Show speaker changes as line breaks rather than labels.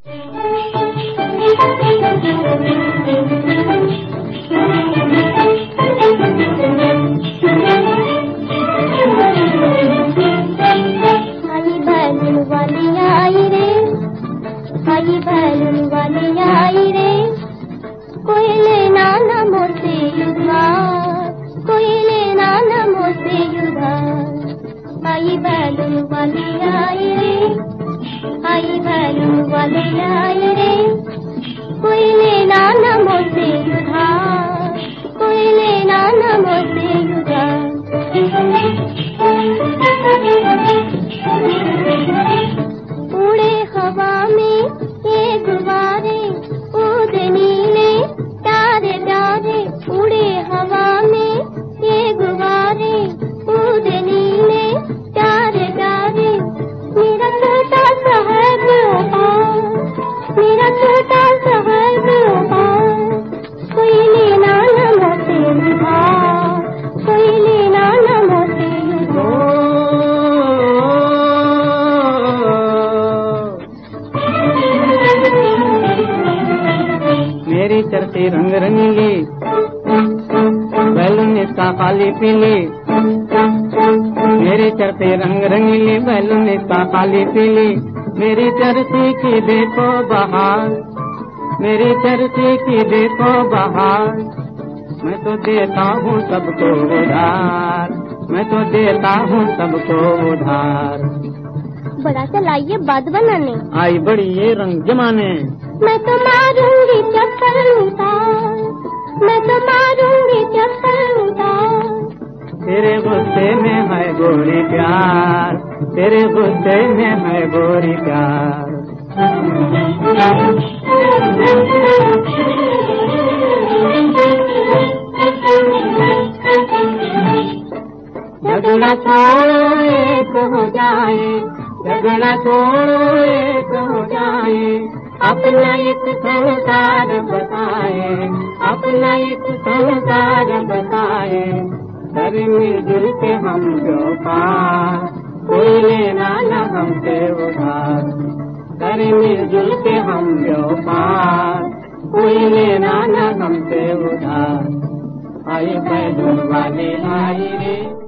आई balloon वाली आई रे, कोई लेना न मोसे उधार, कोई लेना न मोसे उधार। आई बैलून वाली आई रे, आई बैलून वाली आई रे, कोई लेना न मोसे उधार, कोई लेना न मोसे उधार। उड़े हवा में ये गुब्बारे, उड़े नीले तारे प्यारे, उड़े हवा में ये गुब्बारे, उड़े नीले तारे प्यारे। मेरा छोटा सा है व्यापार, मेरा छोटा सा है व्यापार, कोई लेना न मोसे उधार, कोई लेना न मोसे उधार।
मेरी चरती रंग रंगीली, बैलून इसका काली पीली। मेरी चरती रंग रंगीली, बैलून इसका काली पीली। मेरी चरती की देखो बहार, मेरी चरती की देखो बहार। मैं तो देता हूँ सबको उधार, मैं तो देता हूँ सबको उधार।
बड़ा चलाइए बात बनाने,
आई बड़ी ये रंग जमाने।
मैं तो मारूंगी चक्कर उतार, मैं तो मारूंगी चक्कर उतार।
तेरे गुस्से में है गोरी प्यार, तेरे गुस्से में है गोरी प्यार। झगड़ा छोड़ो एक हो जाए, झगड़ा छोड़ो एक हो जाए। अपना एक संसार बताए, अपना एक संसार बताए। कर मिलजुल के हम जो पार, कोई लेना न हमसे उधार। कर मिलजुल के हम जो पार, कोई लेना न हमसे उधार। आई बैलून वाली आई रे।